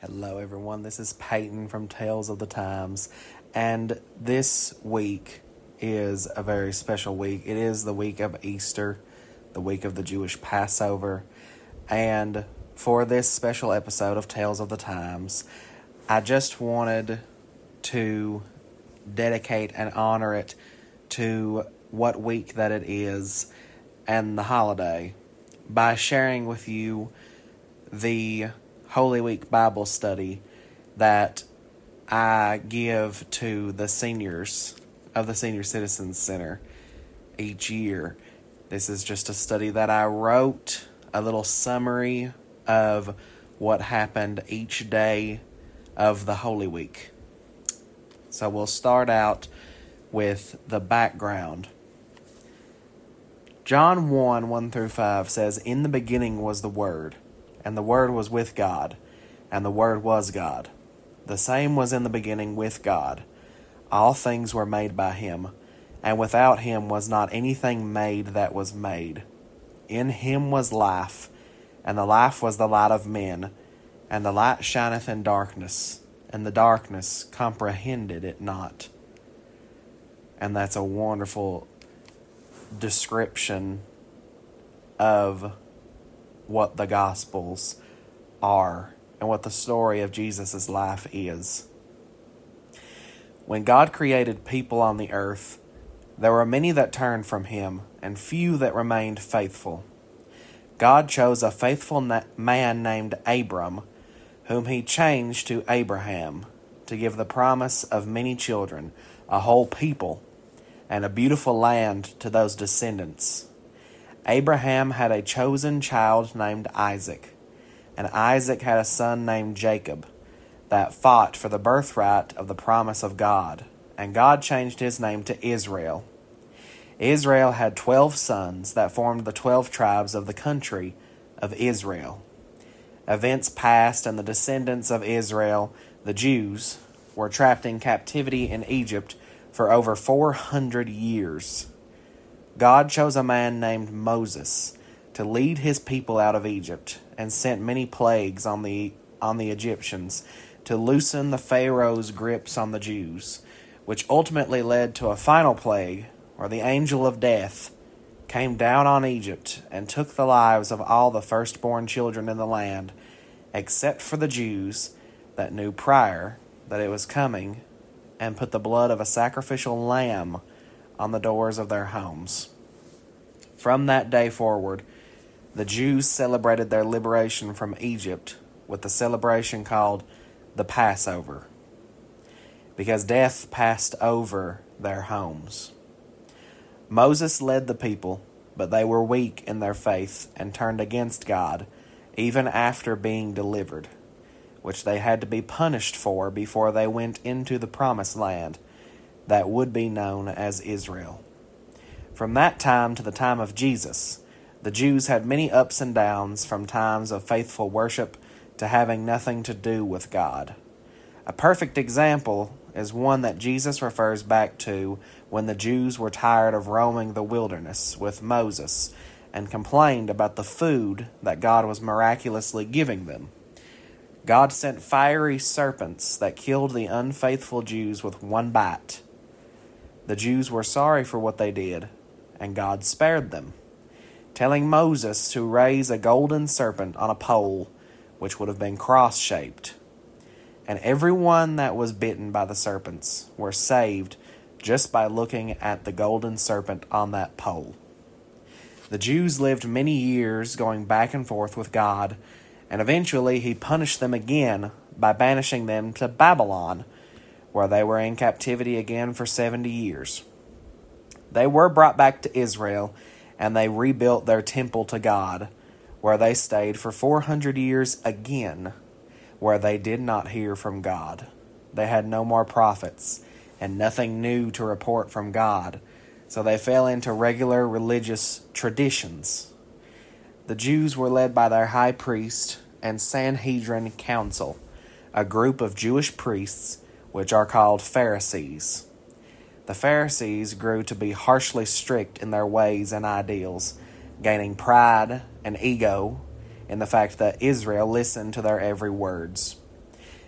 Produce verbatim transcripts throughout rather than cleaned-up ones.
Hello, everyone. This is Peyton from Tales of the Times, and this week is a very special week. It is the week of Easter, the week of the Jewish Passover, and for this special episode of Tales of the Times, I just wanted to dedicate and honor it to what week that it is and the holiday by sharing with you the Holy Week Bible study that I give to the seniors of the Senior Citizens Center each year. This is just a study that I wrote, a little summary of what happened each day of the Holy Week. So we'll start out with the background. John one, one through five says, "In the beginning was the Word, and the Word was with God, and the Word was God. The same was in the beginning with God. All things were made by him, and without him was not anything made that was made. In him was life, and the life was the light of men. And the light shineth in darkness, and the darkness comprehended it not." And that's a wonderful description of what the Gospels are and what the story of Jesus' life is. When God created people on the earth, there were many that turned from him and few that remained faithful. God chose a faithful na- man named Abram, whom he changed to Abraham, to give the promise of many children, a whole people, and a beautiful land to those descendants. Abraham had a chosen child named Isaac, and Isaac had a son named Jacob that fought for the birthright of the promise of God, and God changed his name to Israel. Israel had twelve sons that formed the twelve tribes of the country of Israel. Events passed, and the descendants of Israel, the Jews, were trapped in captivity in Egypt for over four hundred years. God chose a man named Moses to lead his people out of Egypt, and sent many plagues on the on the Egyptians to loosen the Pharaoh's grips on the Jews, which ultimately led to a final plague where the angel of death came down on Egypt and took the lives of all the firstborn children in the land, except for the Jews that knew prior that it was coming, and put the blood of a sacrificial lamb on the doors of their homes. From that day forward, the Jews celebrated their liberation from Egypt with the celebration called the Passover, because death passed over their homes. Moses led the people, but they were weak in their faith and turned against God, even after being delivered, which they had to be punished for before they went into the promised land that would be known as Israel. From that time to the time of Jesus, the Jews had many ups and downs, from times of faithful worship to having nothing to do with God. A perfect example is one that Jesus refers back to when the Jews were tired of roaming the wilderness with Moses and complained about the food that God was miraculously giving them. God sent fiery serpents that killed the unfaithful Jews with one bite. The Jews were sorry for what they did, and God spared them, telling Moses to raise a golden serpent on a pole, which would have been cross-shaped. And everyone that was bitten by the serpents were saved just by looking at the golden serpent on that pole. The Jews lived many years going back and forth with God, and eventually he punished them again by banishing them to Babylon, where they were in captivity again for seventy years. They were brought back to Israel, and they rebuilt their temple to God, where they stayed for four hundred years again, where they did not hear from God. They had no more prophets, and nothing new to report from God, so they fell into regular religious traditions. The Jews were led by their high priest and Sanhedrin council, a group of Jewish priests which are called Pharisees. The Pharisees grew to be harshly strict in their ways and ideals, gaining pride and ego in the fact that Israel listened to their every words.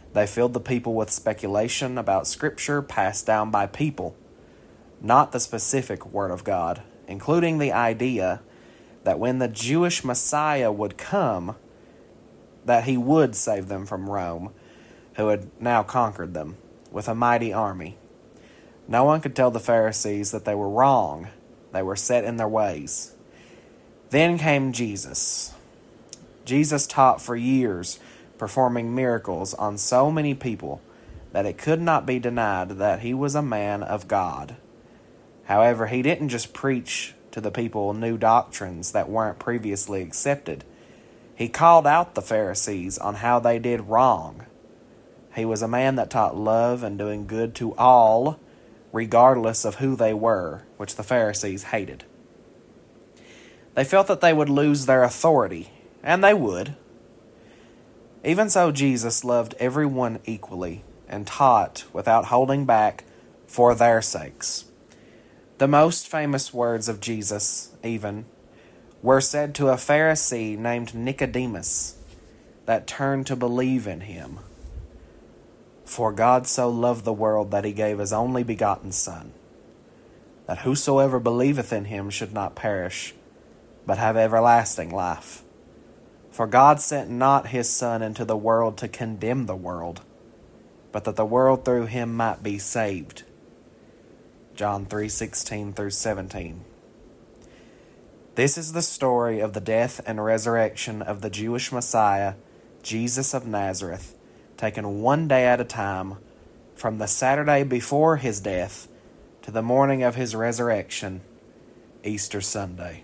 They filled the people with speculation about Scripture passed down by people, not the specific Word of God, including the idea that when the Jewish Messiah would come, that he would save them from Rome, who had now conquered them with a mighty army. No one could tell the Pharisees that they were wrong. They were set in their ways. Then came Jesus. Jesus taught for years, performing miracles on so many people that it could not be denied that he was a man of God. However, he didn't just preach to the people new doctrines that weren't previously accepted. He called out the Pharisees on how they did wrong. He was a man that taught love and doing good to all, regardless of who they were, which the Pharisees hated. They felt that they would lose their authority, and they would. Even so, Jesus loved everyone equally and taught without holding back for their sakes. The most famous words of Jesus, even, were said to a Pharisee named Nicodemus that turned to believe in him. For God so loved the world that he gave his only begotten Son, that whosoever believeth in him should not perish, but have everlasting life. For God sent not his Son into the world to condemn the world, but that the world through him might be saved. John three sixteen through seventeen. This is the story of the death and resurrection of the Jewish Messiah, Jesus of Nazareth, taken one day at a time, from the Saturday before his death to the morning of his resurrection, Easter Sunday.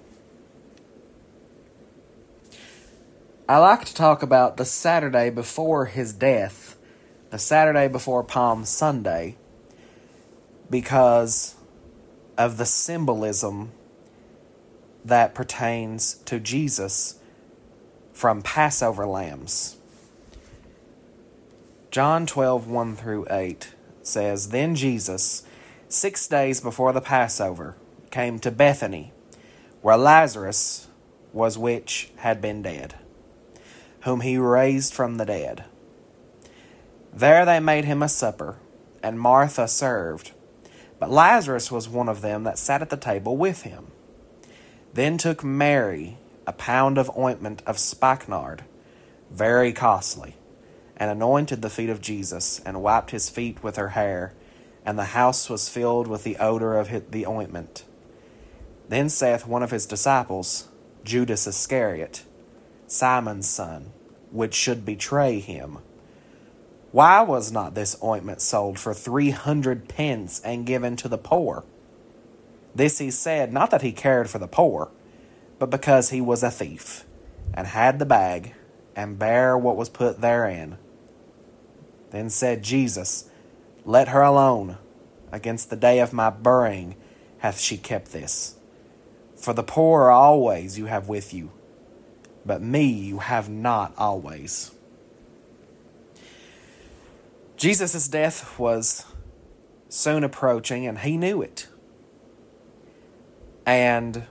I like to talk about the Saturday before his death, the Saturday before Palm Sunday, because of the symbolism that pertains to Jesus from Passover lambs. John twelve, one through eight says, Then Jesus, six days before the Passover, came to Bethany, where Lazarus was which had been dead, whom he raised from the dead. There they made him a supper, and Martha served, but Lazarus was one of them that sat at the table with him. Then took Mary a pound of ointment of spikenard, very costly, and anointed the feet of Jesus, and wiped his feet with her hair, and the house was filled with the odor of the ointment. Then saith one of his disciples, Judas Iscariot, Simon's son, which should betray him, Why was not this ointment sold for three hundred pence and given to the poor? This he said, not that he cared for the poor, but because he was a thief, and had the bag, and bare what was put therein. Then said Jesus, Let her alone. Against the day of my burying hath she kept this. For the poor always you have with you, but me you have not always. Jesus' death was soon approaching, and he knew it. And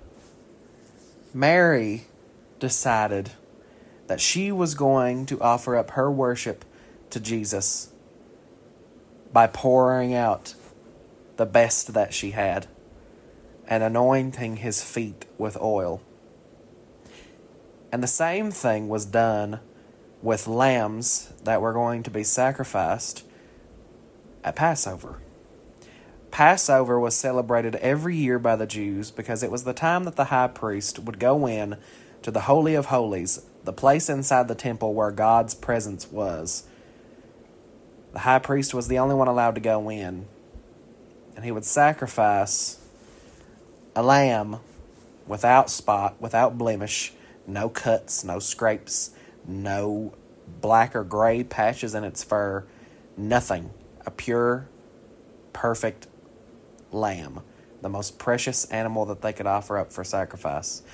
Mary decided that she was going to offer up her worship to Jesus by pouring out the best that she had and anointing his feet with oil. And the same thing was done with lambs that were going to be sacrificed at Passover. Passover was celebrated every year by the Jews because it was the time that the high priest would go in to the Holy of Holies, the place inside the temple where God's presence was. The high priest was the only one allowed to go in, and he would sacrifice a lamb without spot, without blemish, no cuts, no scrapes, no black or gray patches in its fur, nothing. A pure, perfect lamb, the most precious animal that they could offer up for sacrifice.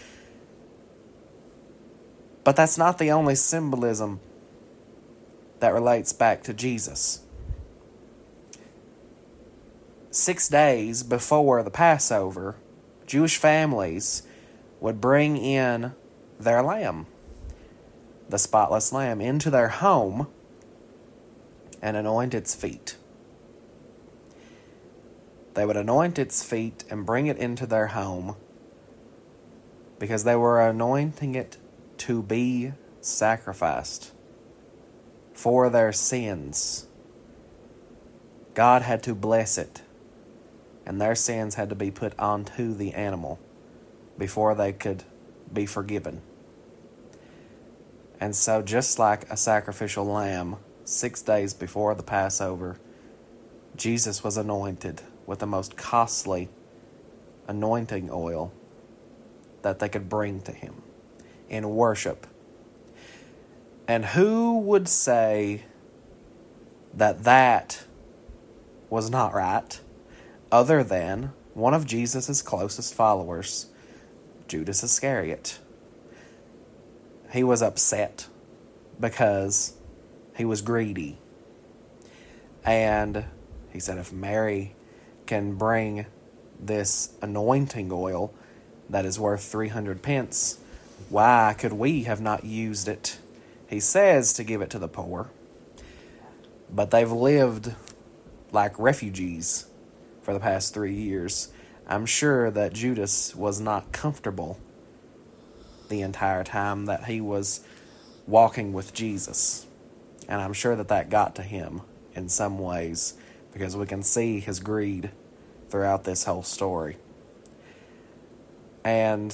But that's not the only symbolism that relates back to Jesus. Six days before the Passover, Jewish families would bring in their lamb, the spotless lamb, into their home, and anoint its feet. They would anoint its feet and bring it into their home because they were anointing it to be sacrificed for their sins. God had to bless it, and their sins had to be put onto the animal before they could be forgiven. And so just like a sacrificial lamb, six days before the Passover, Jesus was anointed with the most costly anointing oil that they could bring to him in worship. And who would say that that was not right, other than one of Jesus' closest followers, Judas Iscariot? He was upset because he was greedy. And he said, if Mary can bring this anointing oil that is worth three hundred pence, why could we have not used it? He says to give it to the poor, but they've lived like refugees for the past three years. I'm sure that Judas was not comfortable the entire time that he was walking with Jesus. And I'm sure that that got to him in some ways, because we can see his greed throughout this whole story. And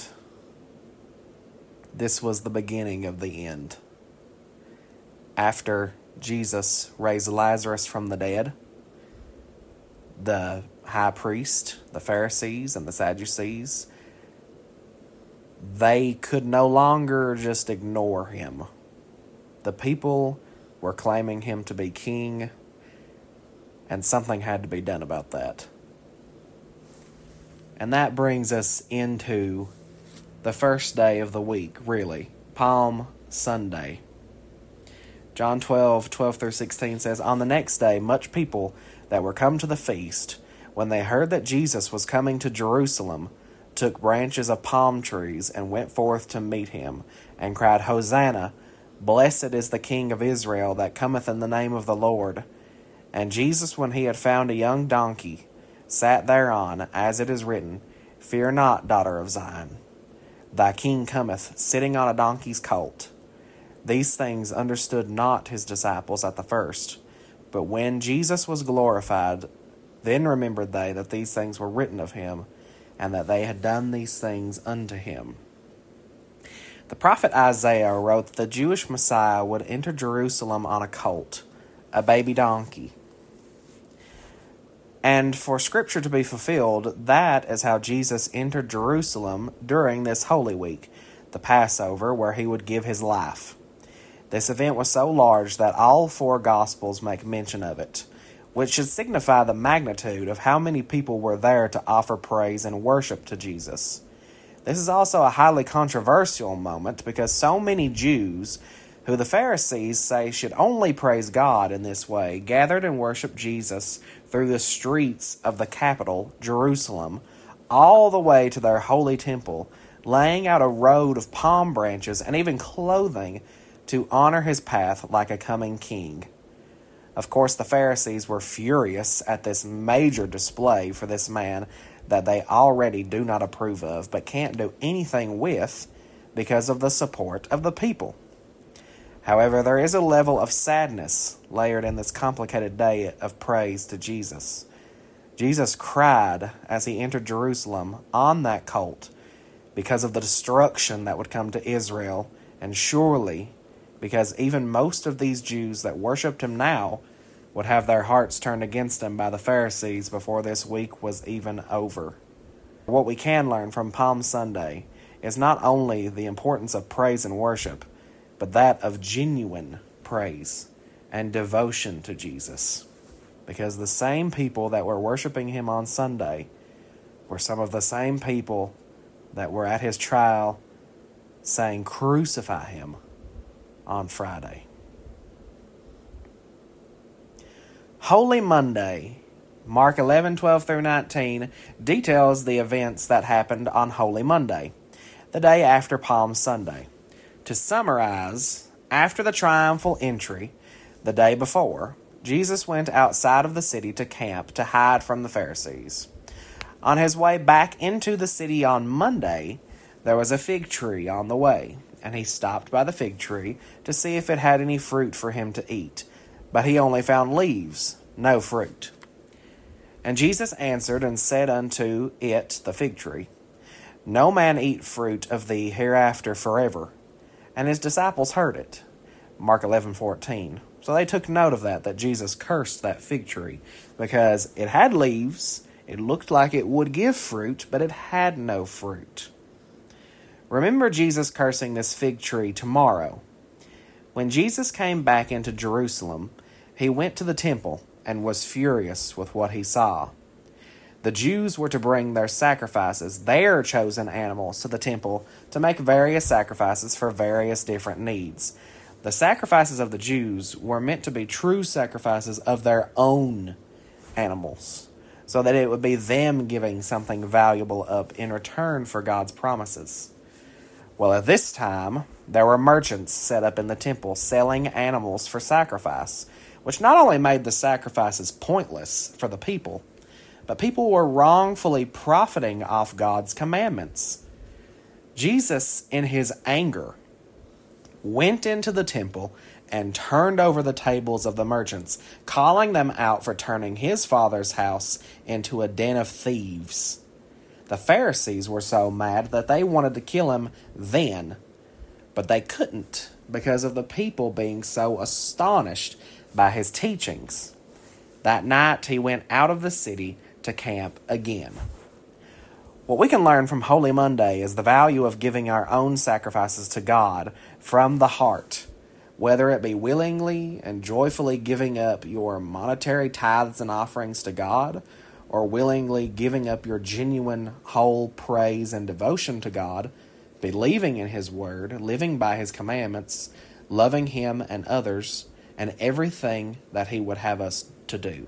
this was the beginning of the end. After Jesus raised Lazarus from the dead, the high priest, the Pharisees, and the Sadducees, they could no longer just ignore him. The people were claiming him to be king, and something had to be done about that. And that brings us into the first day of the week, really, Palm Sunday. John twelve, twelve through sixteen says, on the next day, much people that were come to the feast, when they heard that Jesus was coming to Jerusalem, took branches of palm trees and went forth to meet him, and cried, Hosanna, blessed is the King of Israel that cometh in the name of the Lord. And Jesus, when he had found a young donkey, sat thereon, as it is written, Fear not, daughter of Zion. Thy king cometh, sitting on a donkey's colt. These things understood not his disciples at the first. But when Jesus was glorified, then remembered they that these things were written of him, and that they had done these things unto him. The prophet Isaiah wrote that the Jewish Messiah would enter Jerusalem on a colt, a baby donkey. And for Scripture to be fulfilled, that is how Jesus entered Jerusalem during this Holy Week, the Passover, where he would give his life. This event was so large that all four Gospels make mention of it, which should signify the magnitude of how many people were there to offer praise and worship to Jesus. This is also a highly controversial moment because so many Jews, who the Pharisees say should only praise God in this way, gathered and worshiped Jesus through the streets of the capital, Jerusalem, all the way to their holy temple, laying out a road of palm branches and even clothing to honor his path like a coming king. Of course, the Pharisees were furious at this major display for this man that they already do not approve of, but can't do anything with because of the support of the people. However, there is a level of sadness layered in this complicated day of praise to Jesus. Jesus cried as he entered Jerusalem on that colt because of the destruction that would come to Israel, and surely because even most of these Jews that worshipped him now would have their hearts turned against him by the Pharisees before this week was even over. What we can learn from Palm Sunday is not only the importance of praise and worship, but that of genuine praise and devotion to Jesus. Because the same people that were worshiping him on Sunday were some of the same people that were at his trial saying, "Crucify him," on Friday. Holy Monday, Mark eleven, twelve through nineteen, details the events that happened on Holy Monday, the day after Palm Sunday. To summarize, after the triumphal entry, the day before, Jesus went outside of the city to camp to hide from the Pharisees. On his way back into the city on Monday, there was a fig tree on the way, and he stopped by the fig tree to see if it had any fruit for him to eat. But he only found leaves, no fruit. And Jesus answered and said unto it, the fig tree, No man eat fruit of thee hereafter forever. And his disciples heard it. Mark eleven fourteen. So they took note of that, that Jesus cursed that fig tree, because it had leaves, it looked like it would give fruit, but it had no fruit. Remember Jesus cursing this fig tree tomorrow. When Jesus came back into Jerusalem, he went to the temple and was furious with what he saw. The Jews were to bring their sacrifices, their chosen animals, to the temple to make various sacrifices for various different needs. The sacrifices of the Jews were meant to be true sacrifices of their own animals, so that it would be them giving something valuable up in return for God's promises. Well, at this time, there were merchants set up in the temple selling animals for sacrifice, which not only made the sacrifices pointless for the people, but people were wrongfully profiting off God's commandments. Jesus, in his anger, went into the temple and turned over the tables of the merchants, calling them out for turning his Father's house into a den of thieves. The Pharisees were so mad that they wanted to kill him then, but they couldn't because of the people being so astonished by his teachings. That night he went out of the city to camp again. What we can learn from Holy Monday is the value of giving our own sacrifices to God from the heart, whether it be willingly and joyfully giving up your monetary tithes and offerings to God, or willingly giving up your genuine whole praise and devotion to God, believing in his word, living by his commandments, loving him and others, and everything that he would have us to do.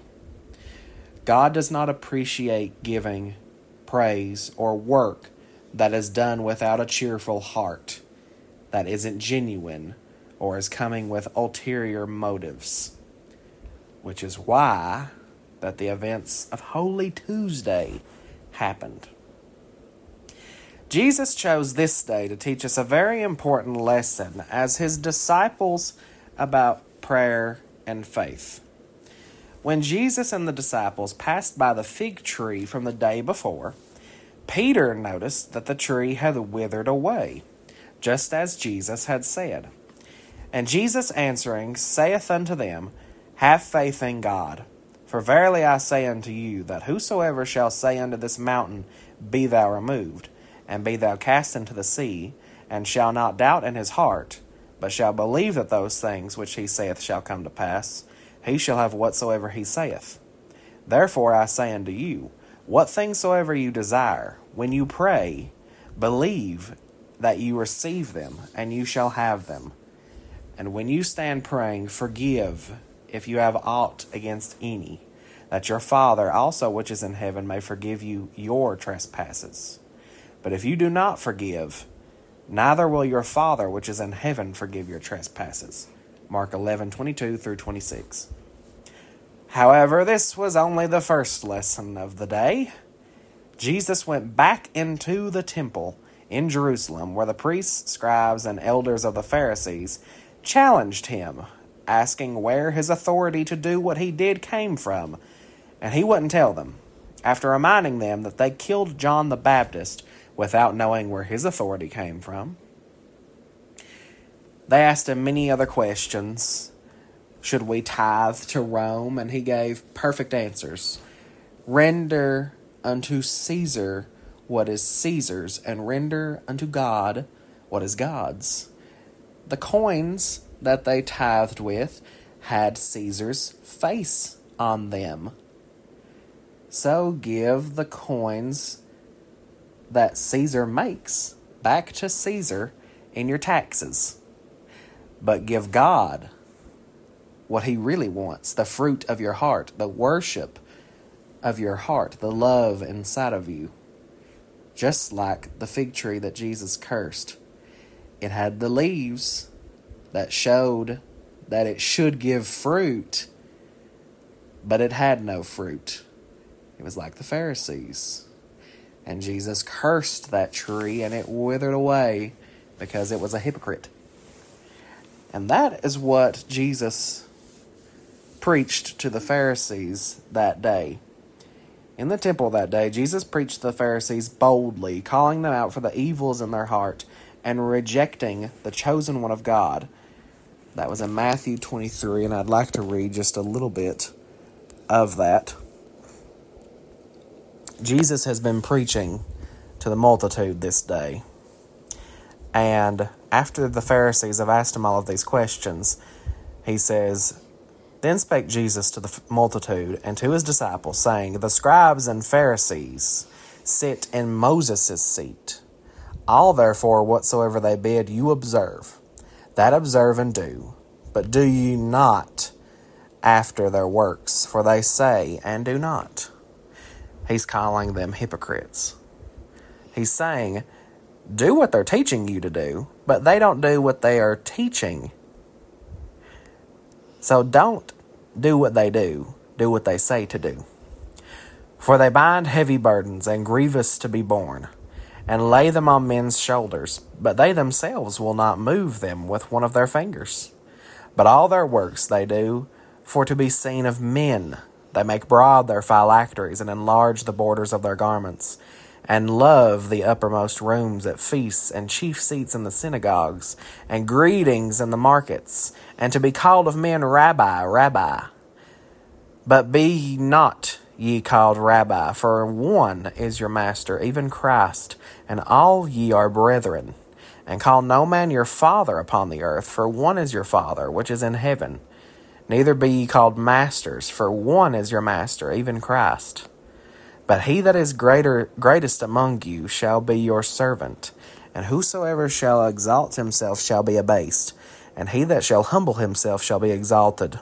God does not appreciate giving praise or work that is done without a cheerful heart, that isn't genuine, or is coming with ulterior motives. Which is why that the events of Holy Tuesday happened. Jesus chose this day to teach us a very important lesson as his disciples about prayer and faith. When Jesus and the disciples passed by the fig tree from the day before, Peter noticed that the tree had withered away, just as Jesus had said. And Jesus answering saith unto them, Have faith in God. For verily I say unto you, that whosoever shall say unto this mountain, Be thou removed, and be thou cast into the sea, and shall not doubt in his heart, but shall believe that those things which he saith shall come to pass, he shall have whatsoever he saith. Therefore I say unto you, what things soever you desire, when you pray, believe that you receive them, and you shall have them. And when you stand praying, forgive if you have aught against any, that your Father also which is in heaven may forgive you your trespasses. But if you do not forgive, neither will your Father which is in heaven forgive your trespasses. Mark eleven twenty-two through twenty-six. However, this was only the first lesson of the day. Jesus went back into the temple in Jerusalem, where the priests, scribes, and elders of the Pharisees challenged him, asking where his authority to do what he did came from, and he wouldn't tell them, after reminding them that they killed John the Baptist without knowing where his authority came from. They asked him many other questions. Should we tithe to Rome? And he gave perfect answers. Render unto Caesar what is Caesar's, and render unto God what is God's. The coins that they tithed with had Caesar's face on them. So give the coins that Caesar makes back to Caesar in your taxes. But give God what he really wants, the fruit of your heart, the worship of your heart, the love inside of you. Just like the fig tree that Jesus cursed. It had the leaves that showed that it should give fruit, but it had no fruit. It was like the Pharisees. And Jesus cursed that tree, and it withered away because it was a hypocrite. And that is what Jesus preached to the Pharisees that day. In the temple that day, Jesus preached to the Pharisees boldly, calling them out for the evils in their heart and rejecting the chosen one of God. That was in Matthew twenty-three, and I'd like to read just a little bit of that. Jesus has been preaching to the multitude this day. And after the Pharisees have asked him all of these questions, he says, "Then spake Jesus to the multitude and to his disciples, saying, The scribes and Pharisees sit in Moses' seat. All therefore whatsoever they bid you observe, that observe and do. But do ye not after their works, for they say and do not." He's calling them hypocrites. He's saying, do what they're teaching you to do, but they don't do what they are teaching. So don't do what they do. Do what they say to do. For they bind heavy burdens and grievous to be borne, and lay them on men's shoulders, but they themselves will not move them with one of their fingers. But all their works they do for to be seen of men. They make broad their phylacteries, and enlarge the borders of their garments, and love the uppermost rooms at feasts, and chief seats in the synagogues, and greetings in the markets, and to be called of men, Rabbi, Rabbi. But be not ye called Rabbi, for one is your master, even Christ, and all ye are brethren. And call no man your father upon the earth, for one is your Father, which is in heaven. Neither be ye called masters, for one is your master, even Christ. But he that is greater, greatest among you shall be your servant. And whosoever shall exalt himself shall be abased, and he that shall humble himself shall be exalted.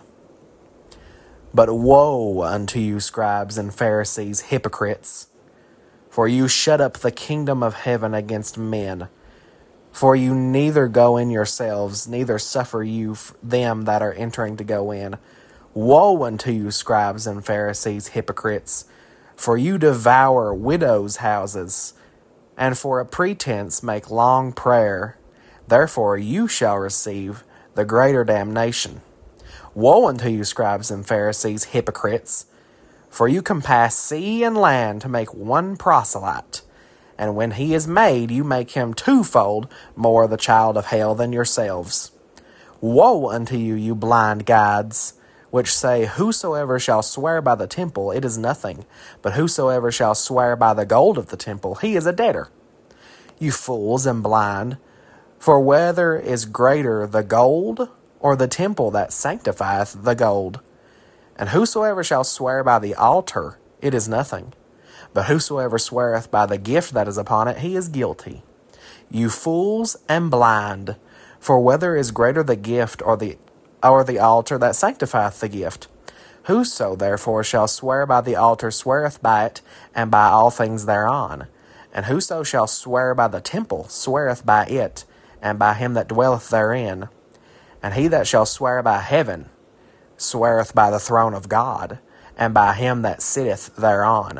But woe unto you, scribes and Pharisees, hypocrites! For you shut up the kingdom of heaven against men. For you neither go in yourselves, neither suffer you them that are entering to go in. Woe unto you, scribes and Pharisees, hypocrites! For you devour widows' houses, and for a pretense make long prayer. Therefore you shall receive the greater damnation. Woe unto you, scribes and Pharisees, hypocrites! For you compass sea and land to make one proselyte. And when he is made, you make him twofold more the child of hell than yourselves. Woe unto you, you blind guides, which say, Whosoever shall swear by the temple, it is nothing. But whosoever shall swear by the gold of the temple, he is a debtor. You fools and blind, for whether is greater, the gold or the temple that sanctifieth the gold? And whosoever shall swear by the altar, it is nothing. But whosoever sweareth by the gift that is upon it, he is guilty. You fools and blind, for whether is greater the gift or the or the altar that sanctifieth the gift? Whoso therefore shall swear by the altar sweareth by it, and by all things thereon. And whoso shall swear by the temple sweareth by it, and by him that dwelleth therein. And he that shall swear by heaven sweareth by the throne of God, and by him that sitteth thereon.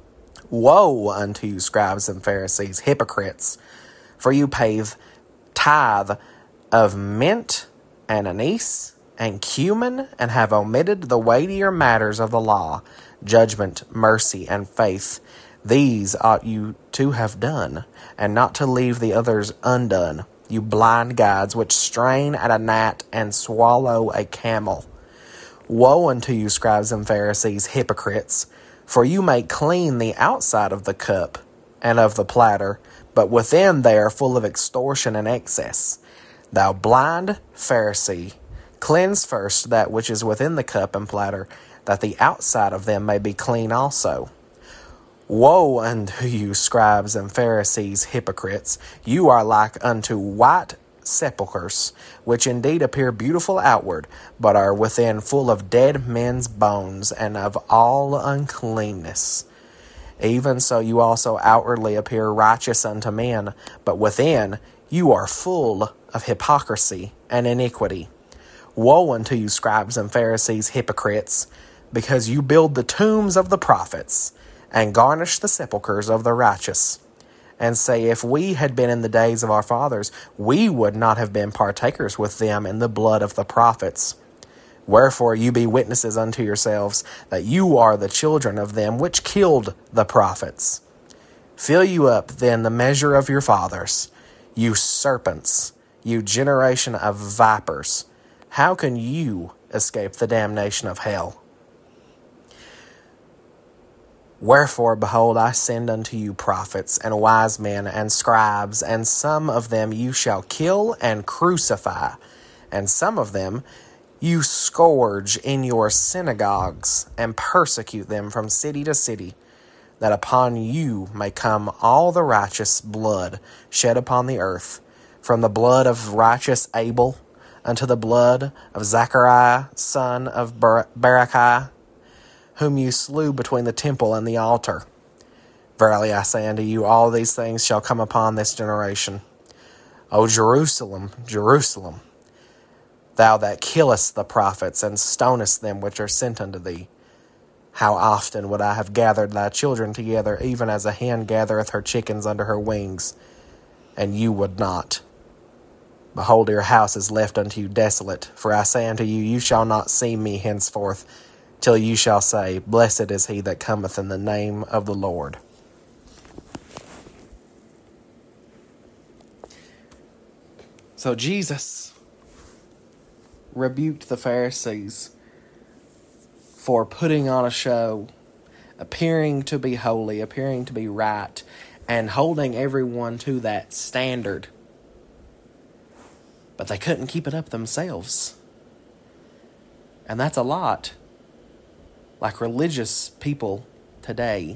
Woe unto you, scribes and Pharisees, hypocrites! For you pay tithe of mint and anise and cumin, and have omitted the weightier matters of the law, judgment, mercy, and faith. These ought you to have done, and not to leave the others undone. You blind guides, which strain at a gnat and swallow a camel. Woe unto you, scribes and Pharisees, hypocrites! For you make clean the outside of the cup and of the platter, but within they are full of extortion and excess. Thou blind Pharisee, cleanse first that which is within the cup and platter, that the outside of them may be clean also. Woe unto you, scribes and Pharisees, hypocrites! You are like unto white sepulchres, which indeed appear beautiful outward, but are within full of dead men's bones and of all uncleanness. Even so you also outwardly appear righteous unto men, but within you are full of hypocrisy and iniquity. Woe unto you, scribes and Pharisees, hypocrites! because you build the tombs of the prophets and garnish the sepulchres of the righteous, and say, if we had been in the days of our fathers, we would not have been partakers with them in the blood of the prophets. Wherefore you be witnesses unto yourselves that you are the children of them which killed the prophets. Fill you up then the measure of your fathers, you serpents, you generation of vipers. How can you escape the damnation of hell? Wherefore, behold, I send unto you prophets and wise men and scribes, and some of them you shall kill and crucify, and some of them you scourge in your synagogues, and persecute them from city to city, that upon you may come all the righteous blood shed upon the earth, from the blood of righteous Abel unto the blood of Zachariah, son of Bar- Barachiah, whom you slew between the temple and the altar. Verily I say unto you, all these things shall come upon this generation. O Jerusalem, Jerusalem, thou that killest the prophets, and stonest them which are sent unto thee, how often would I have gathered thy children together, even as a hen gathereth her chickens under her wings, and you would not. Behold, your house is left unto you desolate. For I say unto you, you shall not see me henceforth, till you shall say, blessed is he that cometh in the name of the Lord. So Jesus rebuked the Pharisees for putting on a show, appearing to be holy, appearing to be right, and holding everyone to that standard. But they couldn't keep it up themselves. And that's a lot. Like religious people today,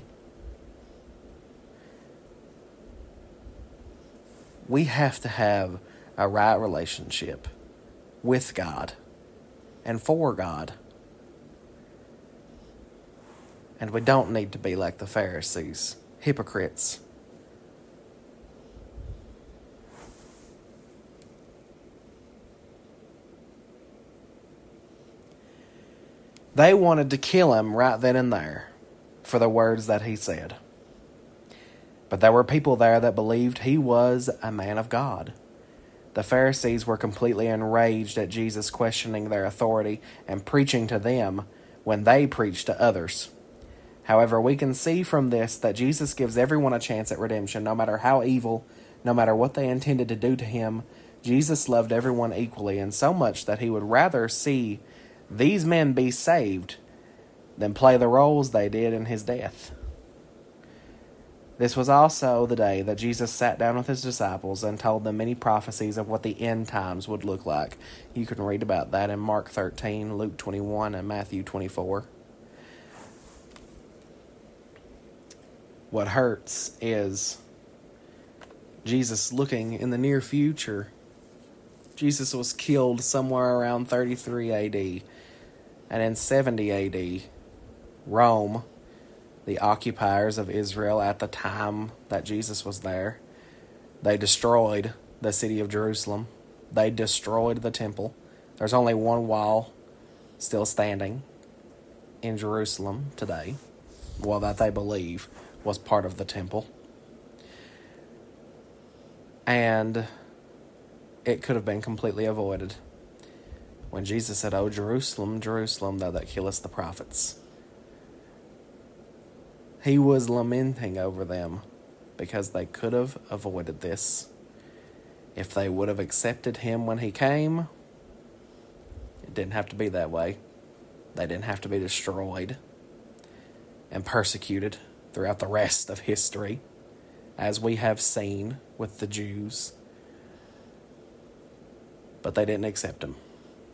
we have to have a right relationship with God and for God. And we don't need to be like the Pharisees, hypocrites. They wanted to kill him right then and there for the words that he said. But there were people there that believed he was a man of God. The Pharisees were completely enraged at Jesus questioning their authority and preaching to them when they preached to others. However, we can see from this that Jesus gives everyone a chance at redemption, no matter how evil, no matter what they intended to do to him. Jesus loved everyone equally, and so much that he would rather see these men be saved than play the roles they did in his death. This was also the day that Jesus sat down with his disciples and told them many prophecies of what the end times would look like. You can read about that in Mark thirteen, Luke twenty-one, and Matthew twenty-four. What hurts is Jesus looking in the near future. Jesus was killed somewhere around thirty-three A D, and in seventy A D, Rome, the occupiers of Israel at the time that Jesus was there, they destroyed the city of Jerusalem. They destroyed the temple. There's only one wall still standing in Jerusalem today, well, that they believe was part of the temple. And it could have been completely avoided when Jesus said, O Jerusalem, Jerusalem, thou that killest the prophets. He was lamenting over them because they could have avoided this. If they would have accepted him when he came, it didn't have to be that way. They didn't have to be destroyed and persecuted throughout the rest of history, as we have seen with the Jews. But they didn't accept him.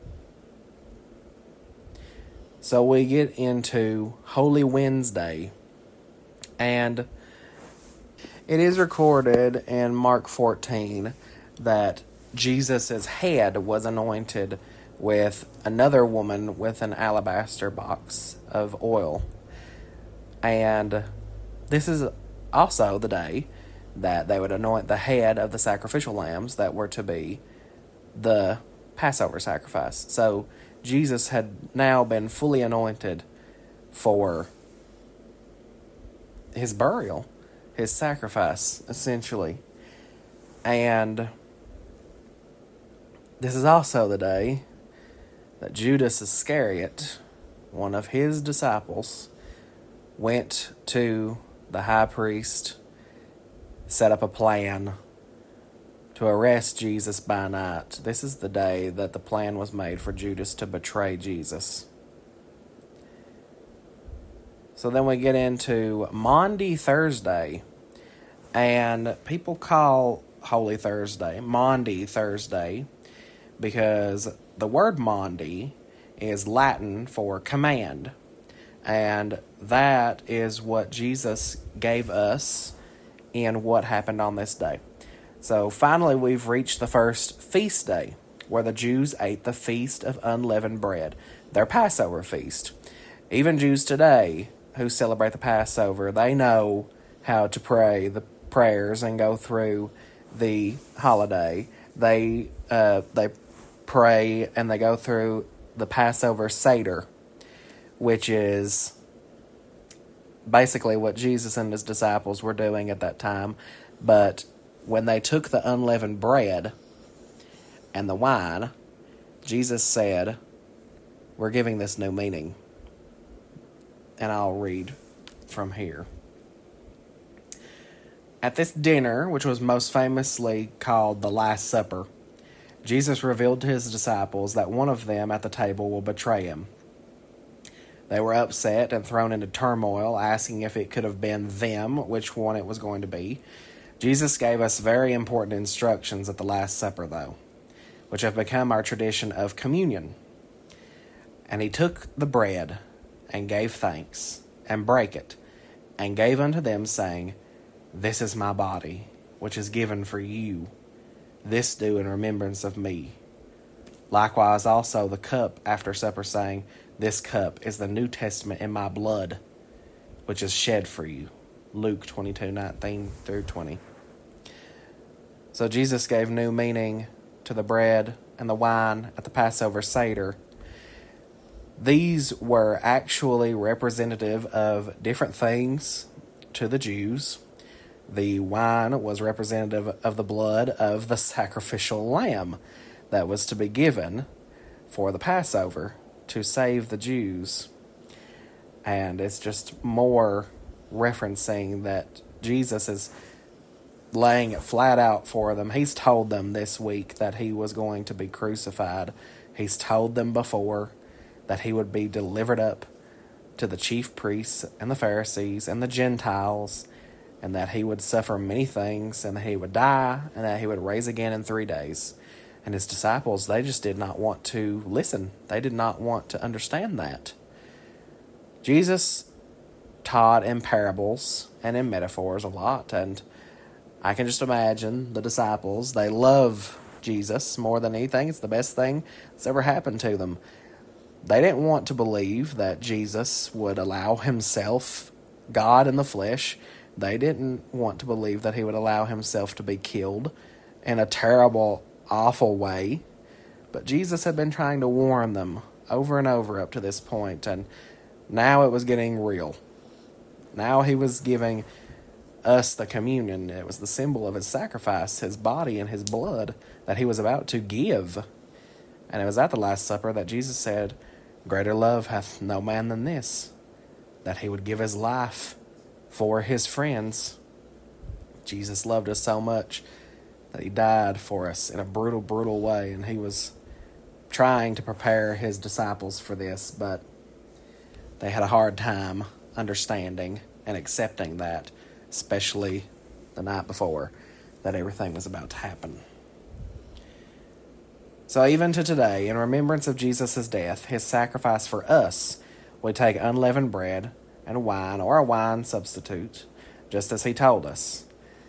So we get into Holy Wednesday, and it is recorded in Mark fourteen that Jesus' head was anointed with another woman with an alabaster box of oil. And this is also the day that they would anoint the head of the sacrificial lambs that were to be the Passover sacrifice. So Jesus had now been fully anointed for his burial, his sacrifice, essentially. And this is also the day that Judas Iscariot, one of his disciples, went to the high priest, set up a plan to arrest Jesus by night. This is the day that the plan was made for Judas to betray Jesus. So then we get into Maundy Thursday, and people call Holy Thursday Maundy Thursday because the word Maundy is Latin for command, and that is what Jesus gave us in what happened on this day. So finally we've reached the first feast day, where the Jews ate the Feast of Unleavened Bread, their Passover feast. Even Jews today who celebrate the Passover, they know how to pray the prayers and go through the holiday. They uh, they pray and they go through the Passover Seder, which is basically what Jesus and his disciples were doing at that time. But when they took the unleavened bread and the wine, Jesus said, "We're giving this new meaning." And I'll read from here. At this dinner, which was most famously called the Last Supper, Jesus revealed to his disciples that one of them at the table will betray him. They were upset and thrown into turmoil, asking if it could have been them, which one it was going to be. Jesus gave us very important instructions at the Last Supper, though, which have become our tradition of communion. And he took the bread and gave thanks, and brake it, and gave unto them, saying, "This is my body, which is given for you. This do in remembrance of me." Likewise also the cup after supper, saying, "This cup is the New Testament in my blood, which is shed for you." Luke twenty-two nineteen through twenty. So Jesus gave new meaning to the bread and the wine at the Passover Seder. These were actually representative of different things to the Jews. The wine was representative of the blood of the sacrificial lamb that was to be given for the Passover to save the Jews. And it's just more referencing that Jesus is laying it flat out for them. He's told them this week that he was going to be crucified. He's told them before that he would be delivered up to the chief priests and the Pharisees and the Gentiles, and that he would suffer many things, and that he would die, and that he would rise again in three days. And his disciples, they just did not want to listen. They did not want to understand that. Jesus taught in parables and in metaphors a lot, and I can just imagine the disciples, they love Jesus more than anything. It's the best thing that's ever happened to them. They didn't want to believe that Jesus would allow himself, God in the flesh, they didn't want to believe that he would allow himself to be killed in a terrible, awful way. But Jesus had been trying to warn them over and over up to this point, and now it was getting real. Now he was giving us the communion. It was the symbol of his sacrifice, his body and his blood that he was about to give. And it was at the Last Supper that Jesus said, "Greater love hath no man than this, that he would give his life for his friends." Jesus loved us so much that he died for us in a brutal, brutal way, and he was trying to prepare his disciples for this, but they had a hard time understanding and accepting that, especially the night before, that everything was about to happen. So even to today, in remembrance of Jesus' death, his sacrifice for us, we take unleavened bread and wine, or a wine substitute, just as he told us.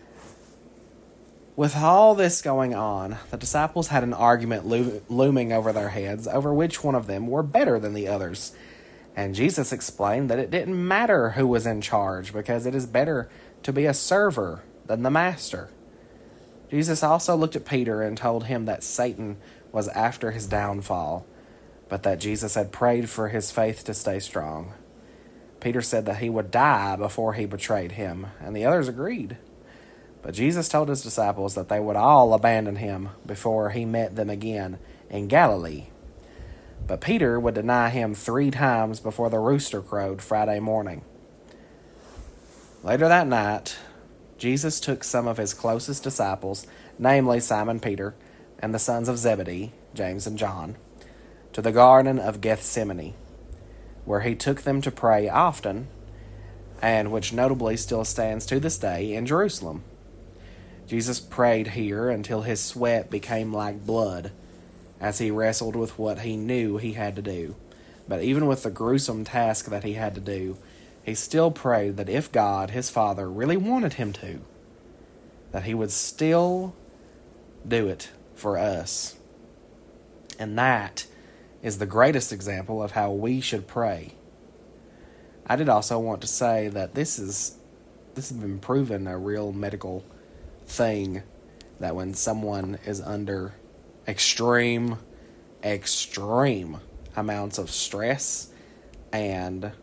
With all this going on, the disciples had an argument lo- looming over their heads over which one of them were better than the others. And Jesus explained that it didn't matter who was in charge, because it is better to be a server than the master. Jesus also looked at Peter and told him that Satan was after his downfall, but that Jesus had prayed for his faith to stay strong. Peter said that he would die before he betrayed him, and the others agreed. But Jesus told his disciples that they would all abandon him before he met them again in Galilee. But Peter would deny him three times before the rooster crowed Friday morning. Later that night, Jesus took some of his closest disciples, namely Simon Peter and the sons of Zebedee, James and John, to the Garden of Gethsemane, where he took them to pray often, and which notably still stands to this day in Jerusalem. Jesus prayed here until his sweat became like blood as he wrestled with what he knew he had to do. But even with the gruesome task that he had to do, he still prayed that if God, his Father, really wanted him to, that he would still do it for us. And that is the greatest example of how we should pray. I did also want to say that this is this has been proven a real medical thing, that when someone is under extreme, extreme amounts of stress and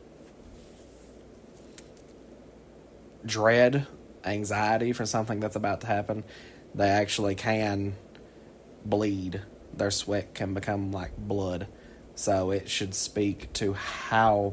dread, anxiety for something that's about to happen, they actually can bleed. Their sweat can become like blood. So it should speak to how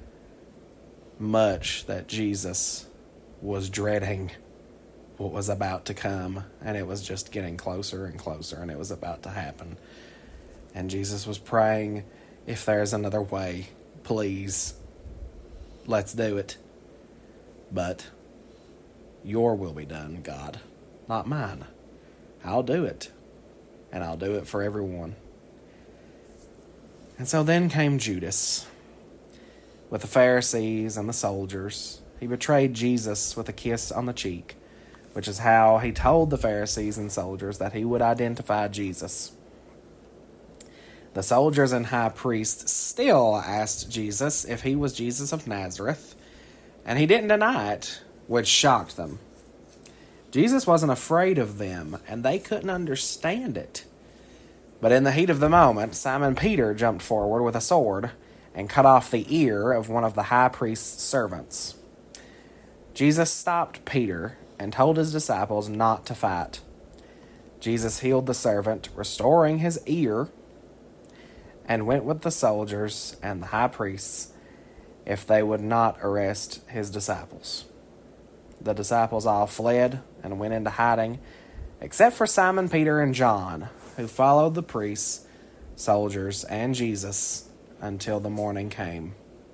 much that Jesus was dreading what was about to come, and it was just getting closer and closer, and it was about to happen. And Jesus was praying, if there's another way, please, let's do it. But your will be done, God, not mine. I'll do it, and I'll do it for everyone. And so then came Judas with the Pharisees and the soldiers. He betrayed Jesus with a kiss on the cheek, which is how he told the Pharisees and soldiers that he would identify Jesus. The soldiers and high priest still asked Jesus if he was Jesus of Nazareth, and he didn't deny it, which shocked them. Jesus wasn't afraid of them, and they couldn't understand it. But in the heat of the moment, Simon Peter jumped forward with a sword and cut off the ear of one of the high priest's servants. Jesus stopped Peter and told his disciples not to fight. Jesus healed the servant, restoring his ear, and went with the soldiers and the high priests if they would not arrest his disciples. The disciples all fled and went into hiding, except for Simon Peter and John, who followed the priests, soldiers, and Jesus until the morning came.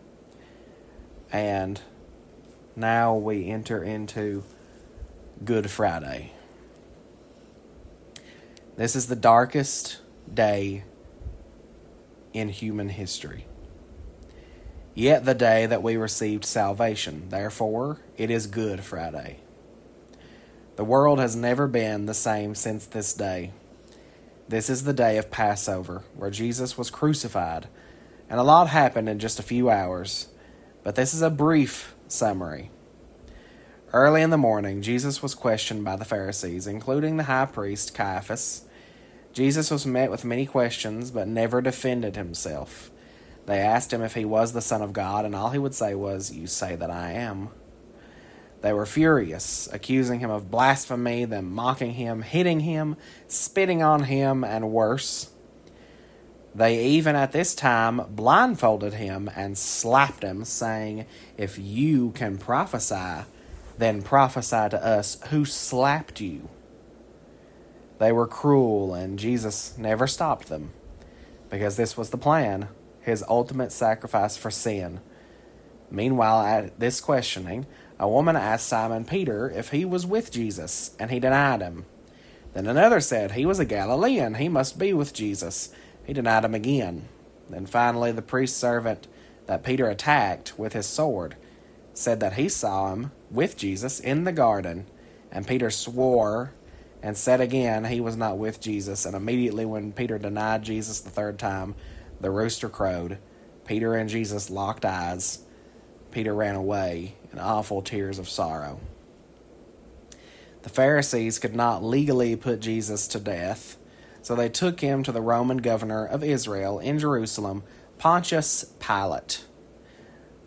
And now we enter into Good Friday. This is the darkest day in human history, yet the day that we received salvation. Therefore, it is Good Friday. The world has never been the same since this day. This is the day of Passover, where Jesus was crucified, and a lot happened in just a few hours, but this is a brief summary. Early in the morning, Jesus was questioned by the Pharisees, including the high priest Caiaphas. Jesus was met with many questions, but never defended himself. They asked him if he was the Son of God, and all he would say was, "You say that I am." They were furious, accusing him of blasphemy, then mocking him, hitting him, spitting on him, and worse. They even at this time blindfolded him and slapped him, saying, "If you can prophesy, then prophesy to us who slapped you." They were cruel, and Jesus never stopped them, because this was the plan, his ultimate sacrifice for sin. Meanwhile, at this questioning, a woman asked Simon Peter if he was with Jesus, and he denied him. Then another said he was a Galilean, he must be with Jesus. He denied him again. Then finally the priest's servant that Peter attacked with his sword said that he saw him with Jesus in the garden, and Peter swore and said again he was not with Jesus. And immediately when Peter denied Jesus the third time, the rooster crowed. Peter and Jesus locked eyes. Peter ran away in awful tears of sorrow. The Pharisees could not legally put Jesus to death, so they took him to the Roman governor of Israel in Jerusalem, Pontius Pilate.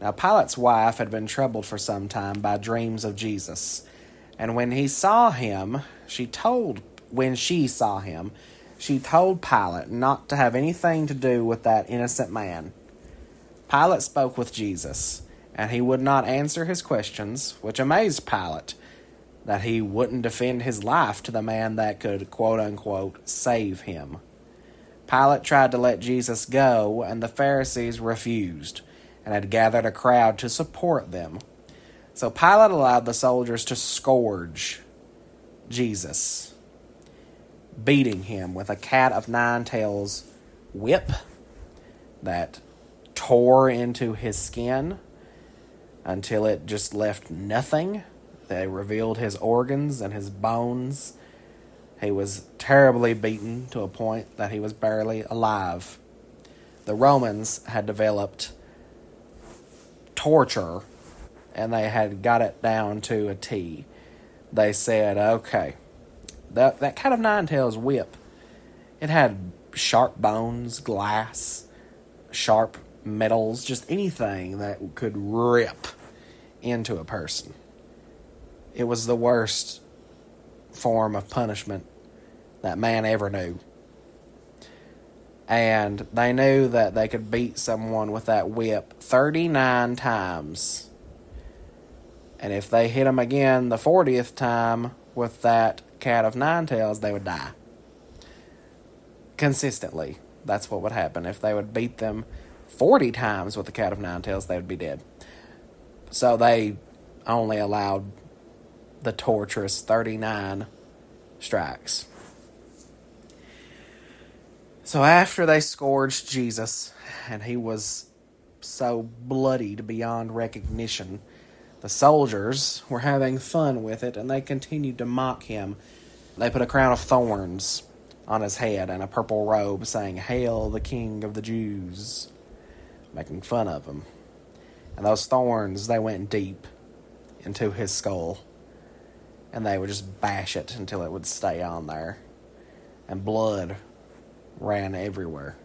Now Pilate's wife had been troubled for some time by dreams of Jesus, and when he saw him, she told when she saw him, she told Pilate not to have anything to do with that innocent man. Pilate spoke with Jesus, and he would not answer his questions, which amazed Pilate, that he wouldn't defend his life to the man that could, quote-unquote, save him. Pilate tried to let Jesus go, and the Pharisees refused, and had gathered a crowd to support them. So Pilate allowed the soldiers to scourge Jesus, beating him with a cat of nine tails whip that tore into his skin until it just left nothing. They revealed his organs and his bones. He was terribly beaten to a point that he was barely alive. The Romans had developed torture, and they had got it down to a T. They said, okay, that, that cat of nine tails whip, it had sharp bones, glass, sharp metals, just anything that could rip into a person. It was the worst form of punishment that man ever knew. And they knew that they could beat someone with that whip thirty-nine times. And if they hit them again the fortieth time with that cat of nine tails, they would die. Consistently, that's what would happen. If they would beat them forty times with the cat of nine tails, they would be dead. So they only allowed the torturous thirty-nine strikes. So after they scourged Jesus, and he was so bloodied beyond recognition, the soldiers were having fun with it, and they continued to mock him. They put a crown of thorns on his head and a purple robe, saying, "Hail the King of the Jews," making fun of him. And those thorns, they went deep into his skull, and they would just bash it until it would stay on there. And blood ran everywhere.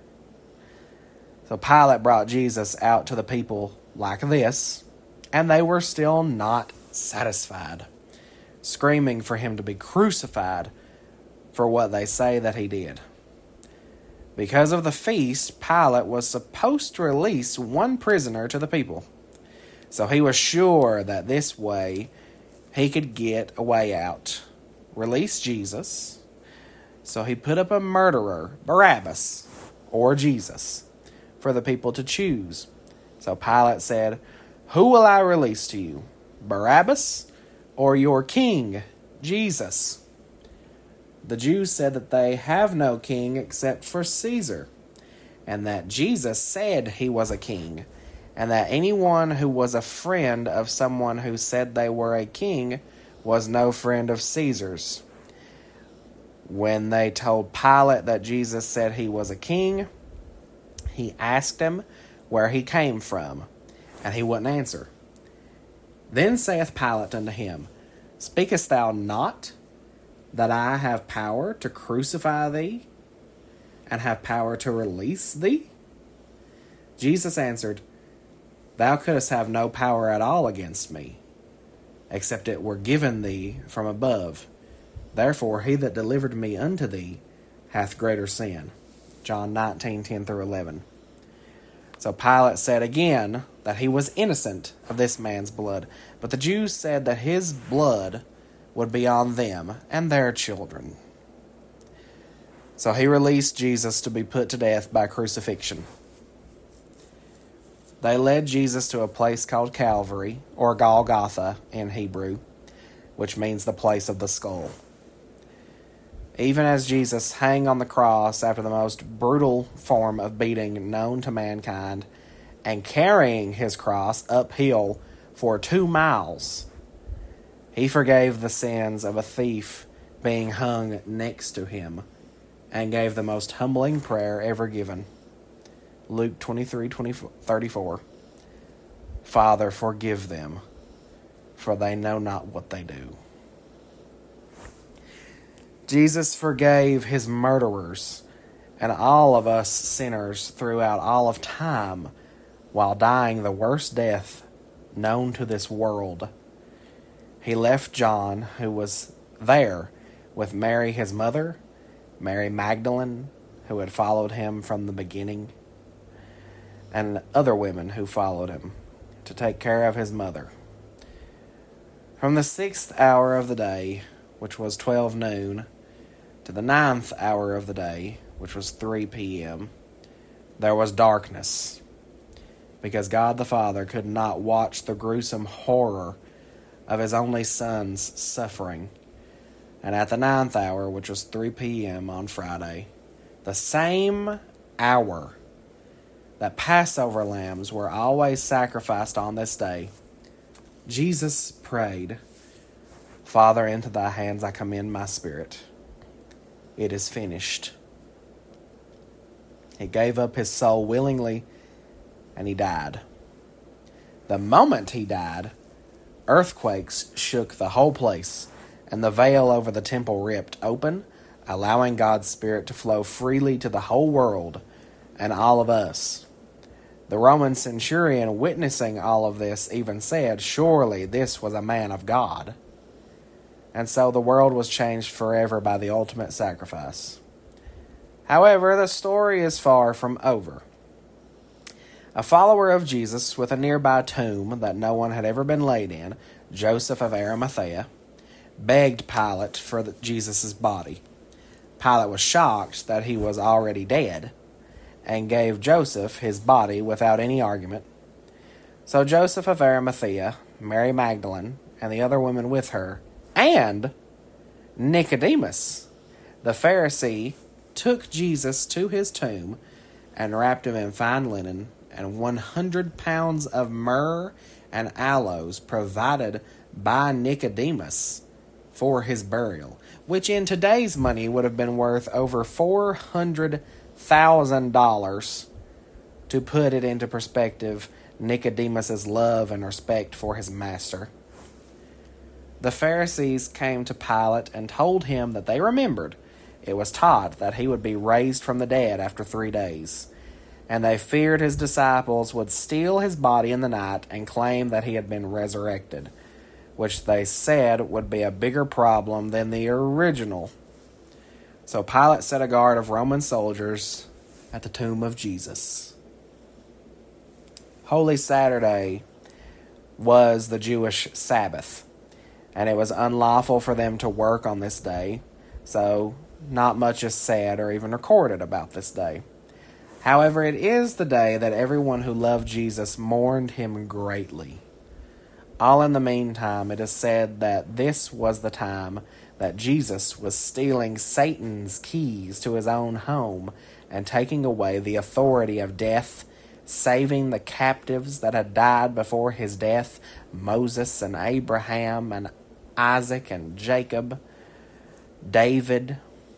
So Pilate brought Jesus out to the people like this, and they were still not satisfied, screaming for him to be crucified for what they say that he did. Because of the feast, Pilate was supposed to release one prisoner to the people. So he was sure that this way he could get a way out. Release Jesus. So he put up a murderer, Barabbas, or Jesus, for the people to choose. So Pilate said, "Who will I release to you, Barabbas or your king, Jesus?" The Jews said that they have no king except for Caesar, and that Jesus said he was a king, and that anyone who was a friend of someone who said they were a king was no friend of Caesar's. When they told Pilate that Jesus said he was a king, he asked him where he came from, and he wouldn't answer. Then saith Pilate unto him, "Speakest thou not that I have power to crucify thee, and have power to release thee?" Jesus answered, "Thou couldst have no power at all against me, except it were given thee from above. Therefore he that delivered me unto thee hath greater sin." John nineteen, ten through eleven. So Pilate said again that he was innocent of this man's blood, but the Jews said that his blood would be on them and their children. So he released Jesus to be put to death by crucifixion. They led Jesus to a place called Calvary, or Golgotha in Hebrew, which means the place of the skull. Even as Jesus hung on the cross after the most brutal form of beating known to mankind, and carrying his cross uphill for two miles, he forgave the sins of a thief being hung next to him, and gave the most humbling prayer ever given. Luke twenty-three, thirty-four. "Father, forgive them, for they know not what they do." Jesus forgave his murderers and all of us sinners throughout all of time while dying the worst death known to this world. He left John, who was there, with Mary his mother, Mary Magdalene, who had followed him from the beginning, and other women who followed him, to take care of his mother. From the sixth hour of the day, which was twelve noon, to the ninth hour of the day, which was three p.m., there was darkness, because God the Father could not watch the gruesome horror of his only Son's suffering. And at the ninth hour, which was three p.m. on Friday, the same hour that Passover lambs were always sacrificed on this day, Jesus prayed, "Father, into thy hands I commend my spirit. It is finished." He gave up his soul willingly, and he died. The moment he died, earthquakes shook the whole place, and the veil over the temple ripped open, allowing God's Spirit to flow freely to the whole world and all of us. The Roman centurion, witnessing all of this, even said, "Surely this was a man of God." And so the world was changed forever by the ultimate sacrifice. However, the story is far from over. A follower of Jesus with a nearby tomb that no one had ever been laid in, Joseph of Arimathea, begged Pilate for Jesus' body. Pilate was shocked that he was already dead, and gave Joseph his body without any argument. So Joseph of Arimathea, Mary Magdalene, and the other women with her, and Nicodemus, the Pharisee, took Jesus to his tomb and wrapped him in fine linen and one hundred pounds of myrrh and aloes provided by Nicodemus for his burial, which in today's money would have been worth over four hundred thousand dollars. To put it into perspective, Nicodemus's love and respect for his master. The Pharisees came to Pilate and told him that they remembered it was taught that he would be raised from the dead after three days, and they feared his disciples would steal his body in the night and claim that he had been resurrected, which they said would be a bigger problem than the original. So Pilate set a guard of Roman soldiers at the tomb of Jesus. Holy Saturday was the Jewish Sabbath, and it was unlawful for them to work on this day, so not much is said or even recorded about this day. However, it is the day that everyone who loved Jesus mourned him greatly. All in the meantime, it is said that this was the time that Jesus was stealing Satan's keys to his own home and taking away the authority of death, saving the captives that had died before his death, Moses and Abraham and Isaac and Jacob, David.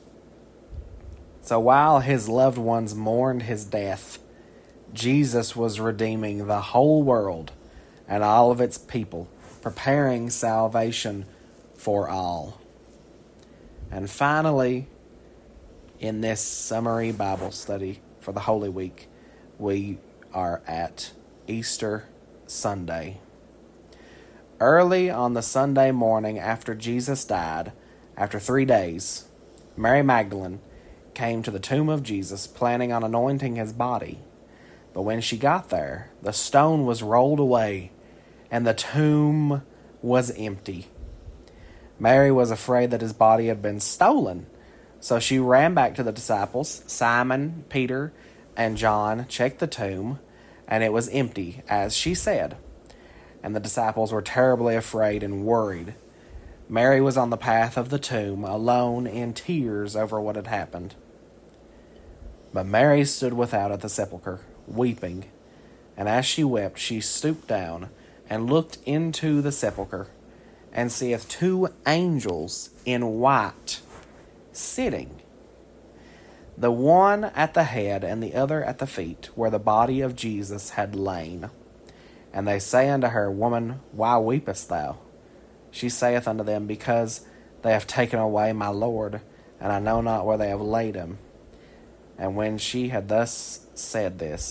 So while his loved ones mourned his death, Jesus was redeeming the whole world and all of its people, preparing salvation for all. And finally, in this summary Bible study for the Holy Week, we are at Easter Sunday. Early on the Sunday morning after Jesus died, after three days, Mary Magdalene came to the tomb of Jesus, planning on anointing his body. But when she got there, the stone was rolled away, and the tomb was empty. Mary was afraid that his body had been stolen, so she ran back to the disciples. Simon, Peter, and John checked the tomb, and it was empty, as she said. And the disciples were terribly afraid and worried. Mary was on the path of the tomb, alone in tears over what had happened. But Mary stood without at the sepulchre, weeping, and as she wept, she stooped down and looked into the sepulchre, and seeth two angels in white, sitting, the one at the head and the other at the feet, where the body of Jesus had lain. And they say unto her, Woman, why weepest thou? She saith unto them, Because they have taken away my Lord, and I know not where they have laid him. And when she had thus said this,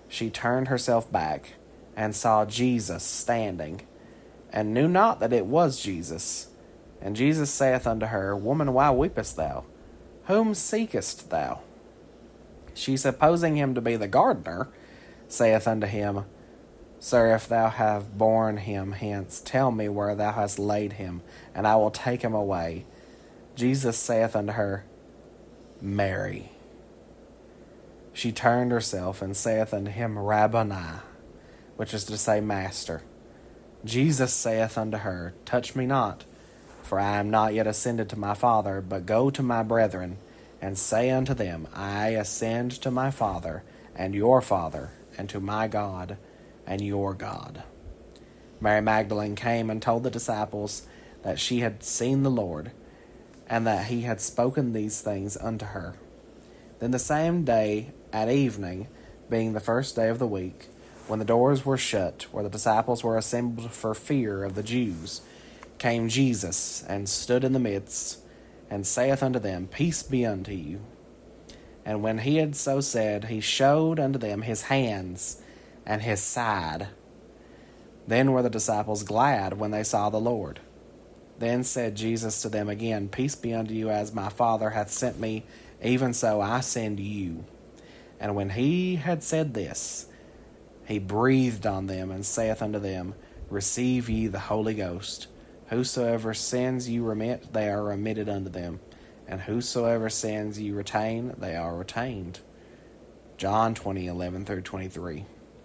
she turned herself back, and saw Jesus standing, and knew not that it was Jesus. And Jesus saith unto her, Woman, why weepest thou? Whom seekest thou? She, supposing him to be the gardener, saith unto him, Sir, if thou have borne him hence, tell me where thou hast laid him, and I will take him away. Jesus saith unto her, Mary. She turned herself, and saith unto him, Rabboni, which is to say, Master. Jesus saith unto her, Touch me not, for I am not yet ascended to my Father, but go to my brethren, and say unto them, I ascend to my Father, and your Father, and to my God, and your God. Mary Magdalene came and told the disciples that she had seen the Lord, and that he had spoken these things unto her. Then the same day at evening, being the first day of the week, when the doors were shut, where the disciples were assembled for fear of the Jews, came Jesus, and stood in the midst, and saith unto them, Peace be unto you. And when he had so said, he showed unto them his hands and his side. Then were the disciples glad when they saw the Lord. Then said Jesus to them again, Peace be unto you, as my Father hath sent me, even so I send you. And when he had said this, he breathed on them, and saith unto them, Receive ye the Holy Ghost. Whosoever sins you remit, they are remitted unto them. And whosoever sins you retain, they are retained. John twenty, eleven through twenty-three.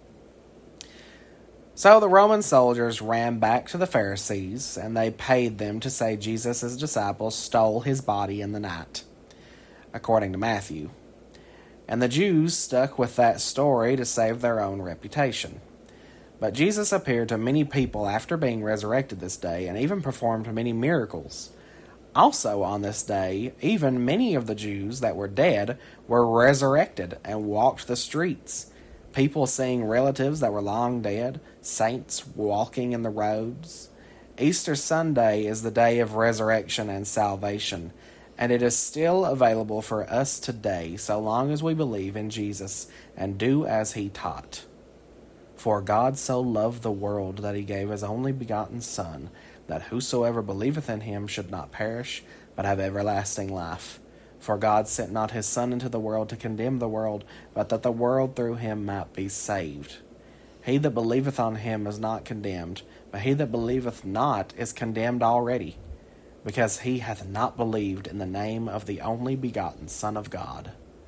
So the Roman soldiers ran back to the Pharisees, and they paid them to say Jesus' disciples stole his body in the night, according to Matthew. And the Jews stuck with that story to save their own reputation. But Jesus appeared to many people after being resurrected this day, and even performed many miracles. Also on this day, even many of the Jews that were dead were resurrected and walked the streets. People seeing relatives that were long dead, saints walking in the roads. Easter Sunday is the day of resurrection and salvation, and it is still available for us today, so long as we believe in Jesus and do as he taught. For God so loved the world that he gave his only begotten Son, that whosoever believeth in him should not perish, but have everlasting life. For God sent not his Son into the world to condemn the world, but that the world through him might be saved. He that believeth on him is not condemned, but he that believeth not is condemned already, because he hath not believed in the name of the only begotten Son of God.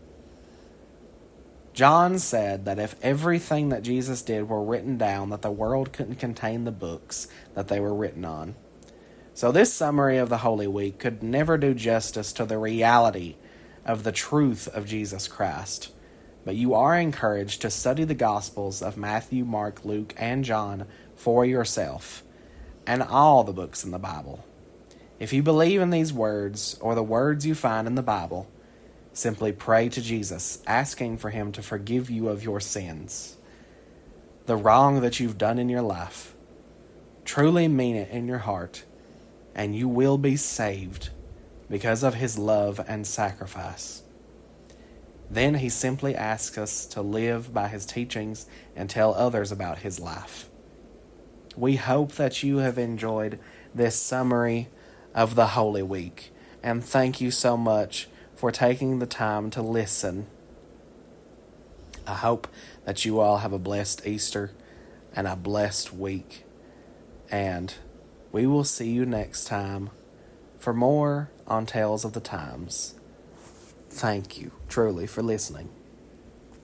John said that if everything that Jesus did were written down, that the world couldn't contain the books that they were written on. So this summary of the Holy Week could never do justice to the reality of the truth of Jesus Christ. But you are encouraged to study the Gospels of Matthew, Mark, Luke, and John for yourself, and all the books in the Bible. If you believe in these words, or the words you find in the Bible, simply pray to Jesus, asking for him to forgive you of your sins, the wrong that you've done in your life. Truly mean it in your heart, and you will be saved because of his love and sacrifice. Then he simply asks us to live by his teachings and tell others about his life. We hope that you have enjoyed this summary of the Holy Week, and thank you so much for taking the time to listen. I hope that you all have a blessed Easter and a blessed week, and we will see you next time for more on Tales of the Times. Thank you, truly, for listening.